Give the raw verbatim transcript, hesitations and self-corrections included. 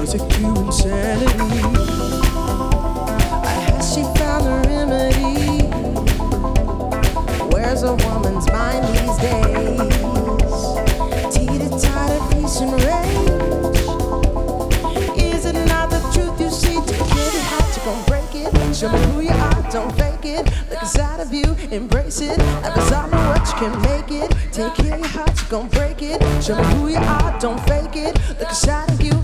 to cure insanity. Has she found the remedy? Where's a woman's mind these days? Teeter-totter, peace and rage. Is it not the truth you see? To get it hot, you gon' break it. Show me who you are, don't fake it. Look inside of you, embrace it. Life is all know what you can make it. Take care of your heart, you gon' break it. Show me who you are, don't fake it. Look inside of you,